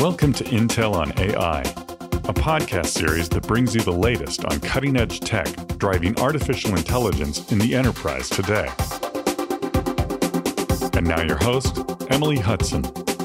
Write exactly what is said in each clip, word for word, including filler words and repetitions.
Welcome to Intel on A I, a podcast series that brings you the latest on cutting-edge tech driving artificial intelligence in the enterprise today. And now your host, Emily Hudson.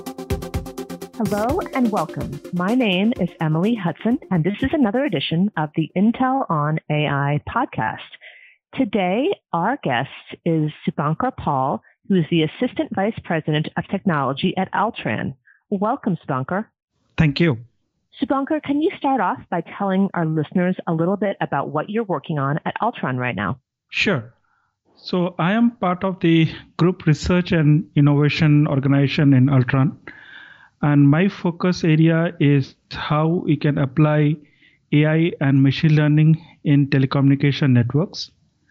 Hello and welcome. My name is Emily Hudson, and this is another edition of the Intel on A I podcast. Today, our guest is Subhankar Pal, who is the Assistant Vice President of Technology at Altran. Welcome, Subhankar. Thank you. Subhankar, can you start off by telling our listeners a little bit about what you're working on at Altran right now? Sure. So I am part of the Group Research and Innovation Organization in Altran. And my focus area is how we can apply A I and machine learning in telecommunication networks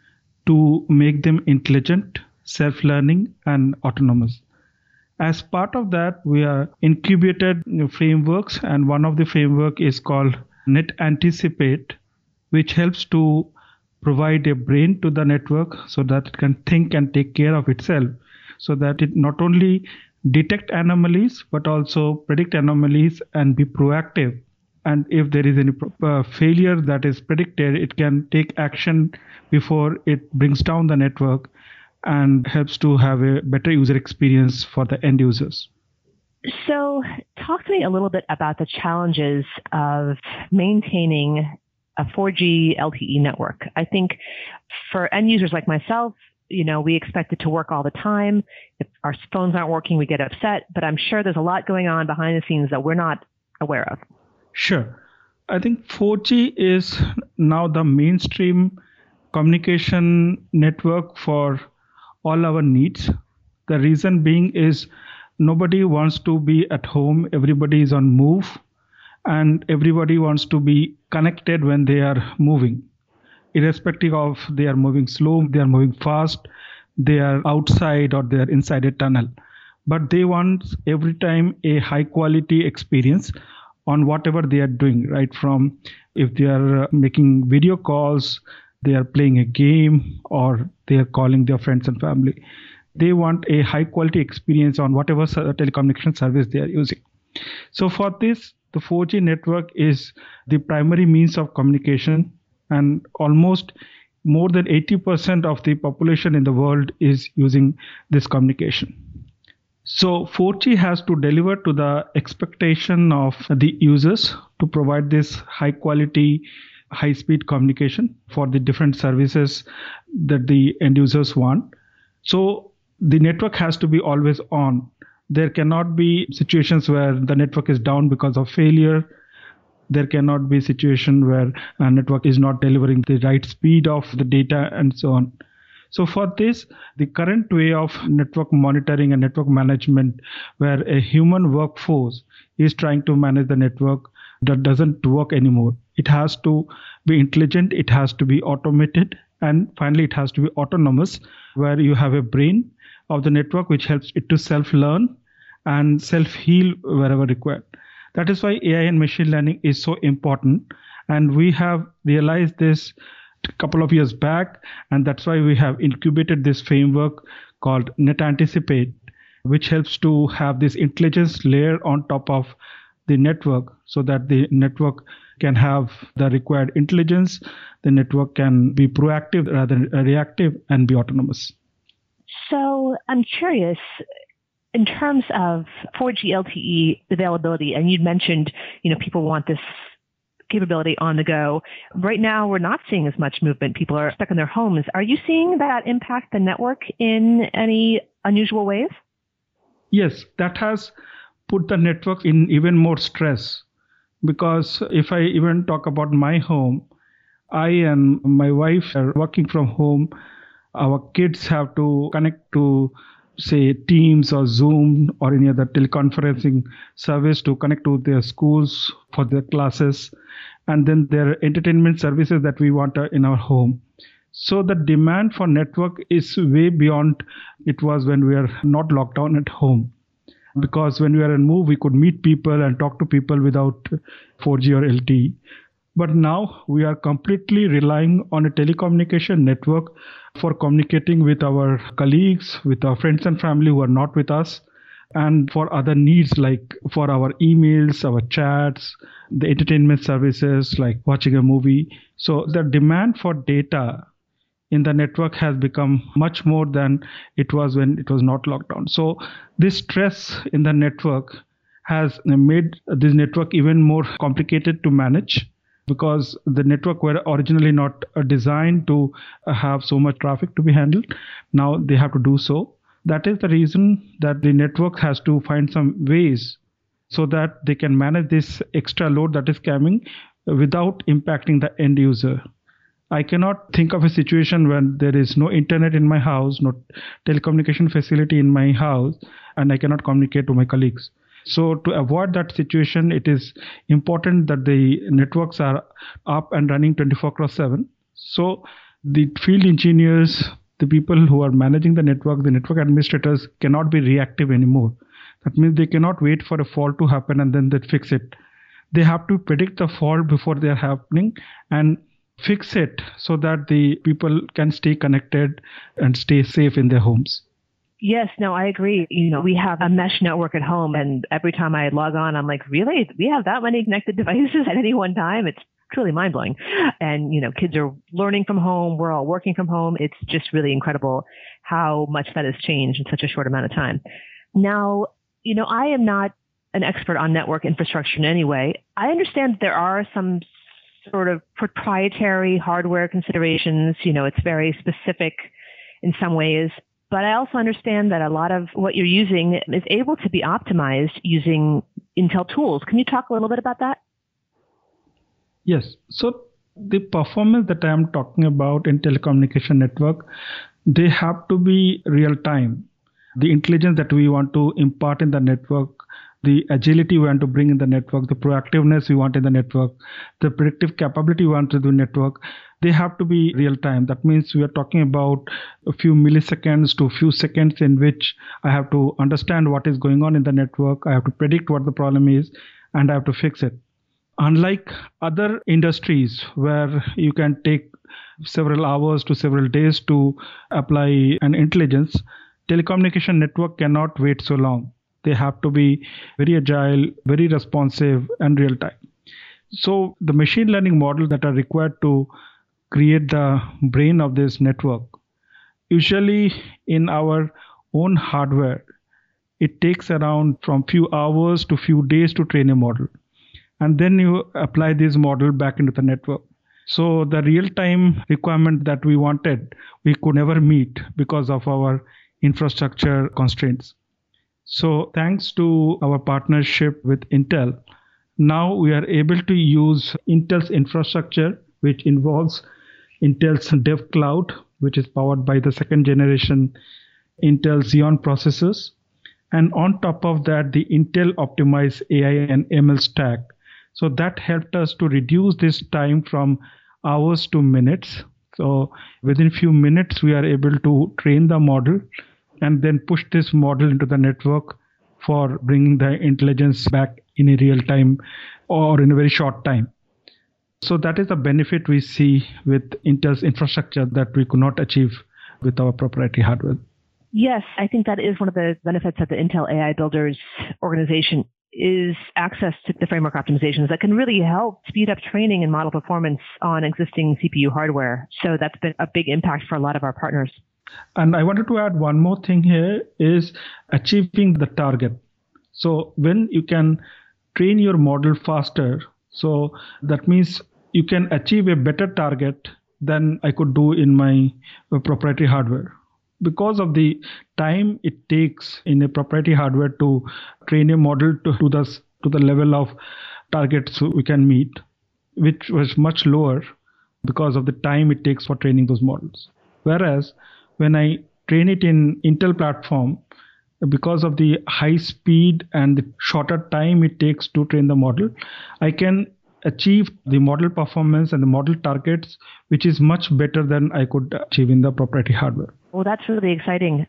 to make them intelligent, self-learning, and autonomous. As part of that, we are incubated frameworks, and one of the framework is called NetAnticipate, which helps to provide a brain to the network so that it can think and take care of itself, so that it not only detect anomalies, but also predict anomalies and be proactive. And if there is any uh, failure that is predicted, it can take action before it brings down the network and helps to have a better user experience for the end users. So talk to me a little bit about the challenges of maintaining a four G L T E network. I think for end users like myself, you know, we expect it to work all the time. If our phones aren't working, we get upset, but I'm sure there's a lot going on behind the scenes that we're not aware of. Sure. I think four G is now the mainstream communication network for all our needs. The reason being is nobody wants to be at home. Everybody is on move, and everybody wants to be connected when they are moving. Irrespective of they are moving slow, they are moving fast, they are outside or they are inside a tunnel. But they want every time a high quality experience on whatever they are doing, right? From if they are making video calls, they are playing a game, or they are calling their friends and family. They want a high quality experience on whatever telecommunication service they are using. So for this, the four G network is the primary means of communication, and almost more than eighty percent of the population in the world is using this communication. So four G has to deliver to the expectation of the users to provide this high quality, high speed communication for the different services that the end users want. So the network has to be always on. There cannot be situations where the network is down because of failure. There cannot be a situation where a network is not delivering the right speed of the data and so on. So for this, the current way of network monitoring and network management, where a human workforce is trying to manage the network, that doesn't work anymore. It has to be intelligent, it has to be automated, and finally it has to be autonomous, where you have a brain of the network which helps it to self-learn and self-heal wherever required. That is why A I and machine learning is so important. And we have realized this a couple of years back, and that's why we have incubated this framework called NetAnticipate, which helps to have this intelligence layer on top of the network so that the network can have the required intelligence, the network can be proactive rather than reactive, and be autonomous. So I'm curious, in terms of four G L T E availability, and you'd mentioned, you know, people want this capability on the go. Right now, we're not seeing as much movement. People are stuck in their homes. Are you seeing that impact the network in any unusual ways? Yes, that has put the network in even more stress. Because if I even talk about my home, I and my wife are working from home. Our kids have to connect to, say, Teams or Zoom or any other teleconferencing service to connect to their schools for their classes. And then there are entertainment services that we want in our home. So the demand for network is way beyond it was when we were not locked down at home. Because when we were on move, we could meet people and talk to people without four G or L T E. But now we are completely relying on a telecommunication network for communicating with our colleagues, with our friends and family who are not with us, and for other needs like for our emails, our chats, the entertainment services like watching a movie. So the demand for data in the network has become much more than it was when it was not locked down. So this stress in the network has made this network even more complicated to manage, because the network were originally not designed to have so much traffic to be handled. Now they have to do so. That is the reason that the network has to find some ways so that they can manage this extra load that is coming without impacting the end user. I cannot think of a situation when there is no internet in my house, no telecommunication facility in my house, and I cannot communicate to my colleagues. So to avoid that situation, it is important that the networks are up and running twenty-four cross seven. So the field engineers, the people who are managing the network, the network administrators cannot be reactive anymore. That means they cannot wait for a fault to happen and then they fix it. They have to predict the fault before they are happening and fix it so that the people can stay connected and stay safe in their homes. Yes, no, I agree. You know, we have a mesh network at home, and every time I log on, I'm like, really? We have that many connected devices at any one time? It's truly mind-blowing. And, you know, kids are learning from home. We're all working from home. It's just really incredible how much that has changed in such a short amount of time. Now, you know, I am not an expert on network infrastructure in any way. I understand there are some sort of proprietary hardware considerations. You know, it's very specific in some ways. But I also understand that a lot of what you're using is able to be optimized using Intel tools. Can you talk a little bit about that? Yes. So the performance that I am talking about in telecommunication network, they have to be real time. The intelligence that we want to impart in the network, the agility we want to bring in the network, the proactiveness we want in the network, the predictive capability we want to do in the network, they have to be real time. That means we are talking about a few milliseconds to a few seconds in which I have to understand what is going on in the network. I have to predict what the problem is and I have to fix it. Unlike other industries where you can take several hours to several days to apply an intelligence, telecommunication network cannot wait so long. They have to be very agile, very responsive, and real time. So the machine learning models that are required to create the brain of this network, usually in our own hardware, it takes around from few hours to few days to train a model. And then you apply this model back into the network. So the real-time requirement that we wanted, we could never meet because of our infrastructure constraints. So thanks to our partnership with Intel, now we are able to use Intel's infrastructure, which involves Intel's Dev Cloud, which is powered by the second generation Intel Xeon processors. And on top of that, the Intel optimized A I and M L stack. So that helped us to reduce this time from hours to minutes. So within few minutes, we are able to train the model and then push this model into the network for bringing the intelligence back in a real time or in a very short time. So that is the benefit we see with Intel's infrastructure that we could not achieve with our proprietary hardware. Yes, I think that is one of the benefits of the Intel A I Builders organization is access to the framework optimizations that can really help speed up training and model performance on existing C P U hardware. So that's been a big impact for a lot of our partners. And I wanted to add one more thing here is achieving the target. So when you can train your model faster, so that means you can achieve a better target than I could do in my proprietary hardware. Because of the time it takes in a proprietary hardware to train a model to, to, the, to the level of targets we can meet, which was much lower because of the time it takes for training those models. Whereas when I train it in Intel platform, because of the high speed and the shorter time it takes to train the model, I can achieve the model performance and the model targets, which is much better than I could achieve in the proprietary hardware. Well, that's really exciting.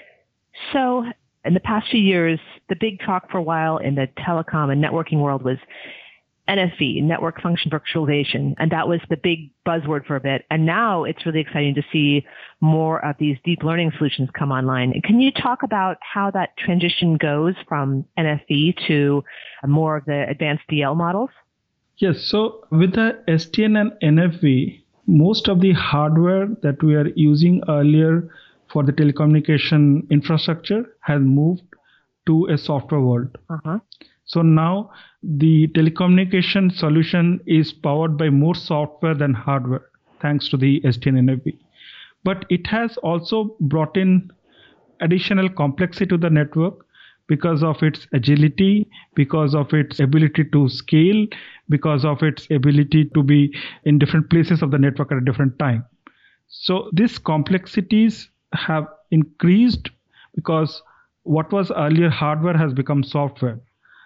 So in the past few years, the big talk for a while in the telecom and networking world was N F V, Network Function Virtualization, and that was the big buzzword for a bit. And now it's really exciting to see more of these deep learning solutions come online. Can you talk about how that transition goes from N F V to more of the advanced D L models? Yes. So with the S D N and N F V, most of the hardware that we are using earlier for the telecommunication infrastructure has moved to a software world. Uh-huh. So now the telecommunication solution is powered by more software than hardware, thanks to the S D N and N F V. But it has also brought in additional complexity to the network because of its agility, because of its ability to scale, because of its ability to be in different places of the network at a different time. So these complexities have increased because what was earlier hardware has become software.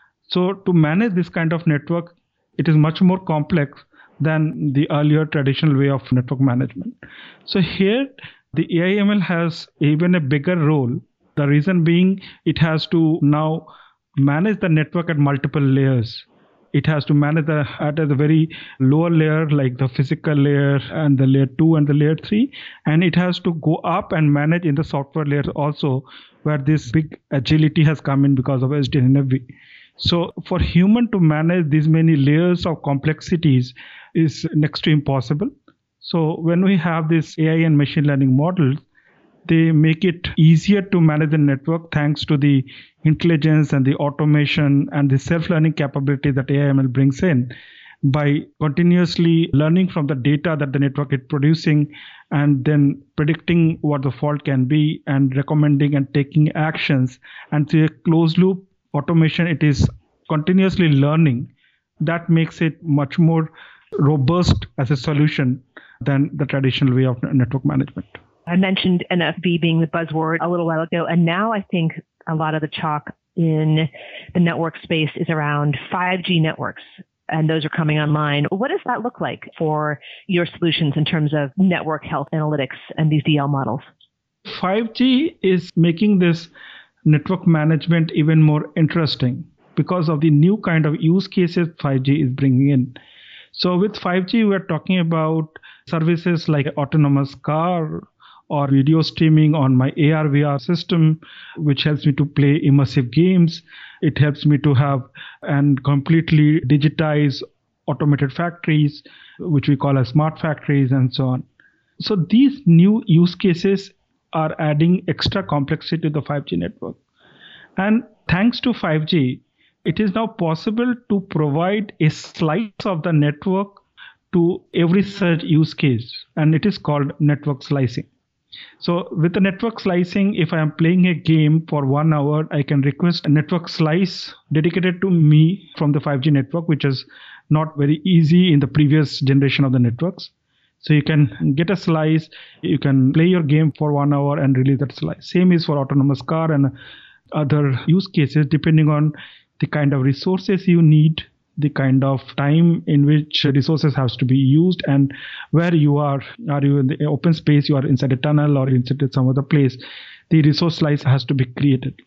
So to manage this kind of network, it is much more complex than the earlier traditional way of network management. So here, the A I M L has even a bigger role. The reason being, it has to now manage the network at multiple layers. It has to manage the, at a very lower layer, like the physical layer and the layer two and the layer three. And it has to go up and manage in the software layer also, where this big agility has come in because of S D N and N F V. So for human to manage these many layers of complexities is next to impossible. So when we have this A I and machine learning models, they make it easier to manage the network thanks to the intelligence and the automation and the self-learning capability that A I M L brings in by continuously learning from the data that the network is producing and then predicting what the fault can be and recommending and taking actions. And through a closed loop automation, it is continuously learning. That makes it much more robust as a solution than the traditional way of network management. I mentioned N F V being the buzzword a little while ago, and now I think a lot of the talk in the network space is around five G networks, and those are coming online. What does that look like for your solutions in terms of network health analytics and these D L models? five G is making this network management even more interesting because of the new kind of use cases five G is bringing in. So with five G, we're talking about services like autonomous car or video streaming on my A R V R system, which helps me to play immersive games. It helps me to have and completely digitize automated factories, which we call as smart factories and so on. So these new use cases are adding extra complexity to the five G network. And thanks to five G, it is now possible to provide a slice of the network to every such use case, and it is called network slicing. So with the network slicing, if I am playing a game for one hour, I can request a network slice dedicated to me from the five G network, which is not very easy in the previous generation of the networks. So you can get a slice, you can play your game for one hour and release that slice. Same is for autonomous car and other use cases, depending on the kind of resources you need, the kind of time in which resources has to be used, and where you are. Are you in the open space, you are inside a tunnel or inside some other place, the resource slice has to be created.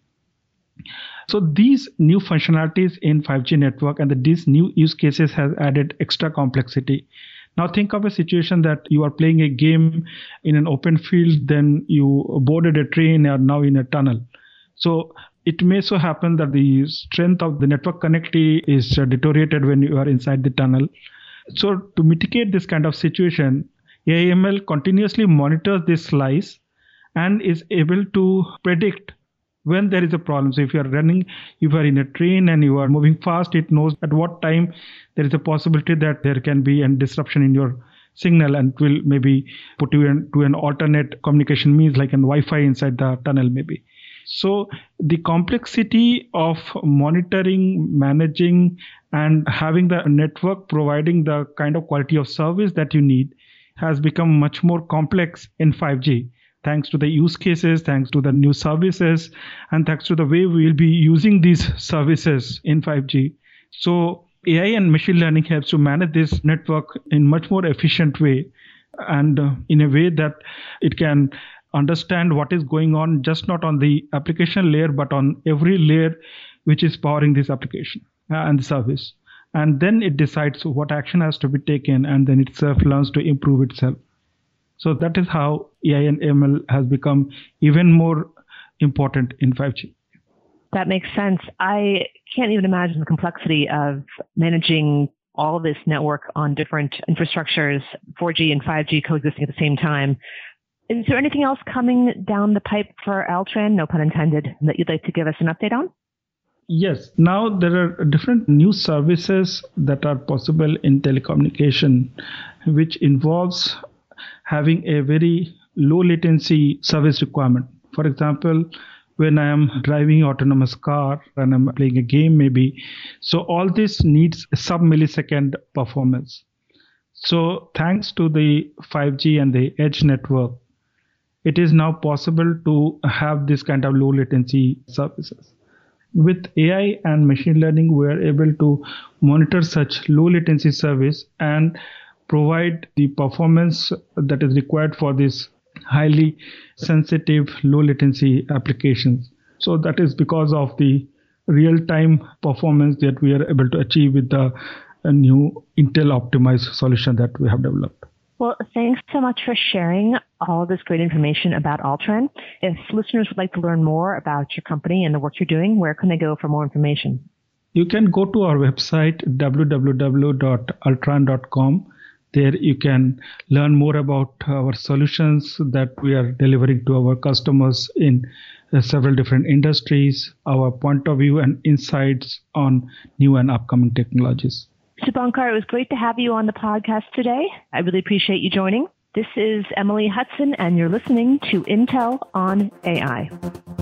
So these new functionalities in five G network and the, these new use cases has added extra complexity. Now think of a situation that you are playing a game in an open field, then you boarded a train and are now in a tunnel. So it may so happen that the strength of the network connectivity is deteriorated when you are inside the tunnel. So to mitigate this kind of situation, A I M L continuously monitors this slice and is able to predict when there is a problem. So if you are running, if you are in a train and you are moving fast, it knows at what time there is a possibility that there can be a disruption in your signal, and will maybe put you into an alternate communication means like an Wi-Fi inside the tunnel maybe. So the complexity of monitoring, managing, and having the network providing the kind of quality of service that you need has become much more complex in five G, thanks to the use cases, thanks to the new services, and thanks to the way we will be using these services in five G. So A I and machine learning helps to manage this network in much more efficient way, and uh, in a way that it can understand what is going on, just not on the application layer, but on every layer which is powering this application and the service. and then it decides what action has to be taken, and then itself learns to improve itself. So that is how A I and M L has become even more important in five G. That makes sense. I can't even imagine the complexity of managing all of this network on different infrastructures, four G and five G coexisting at the same time. Is there anything else coming down the pipe for Altran, no pun intended, that you'd like to give us an update on? Yes. Now there are different new services that are possible in telecommunication, which involves having a very low latency service requirement. For example, when I am driving autonomous car and I'm playing a game maybe, so all this needs a sub-millisecond performance. So thanks to the five G and the edge network, it is now possible to have this kind of low latency services. With A I and machine learning, we are able to monitor such low latency service and provide the performance that is required for this highly sensitive low latency applications. So that is because of the real-time performance that we are able to achieve with the new Intel optimized solution that we have developed. Well, thanks so much for sharing all this great information about Altran. If listeners would like to learn more about your company and the work you're doing, where can they go for more information? You can go to our website, w w w dot altran dot com. There you can learn more about our solutions that we are delivering to our customers in uh, several different industries, our point of view and insights on new and upcoming technologies. Subankar, it was great to have you on the podcast today. I really appreciate you joining. This is Emily Hudson, and you're listening to Intel on A I.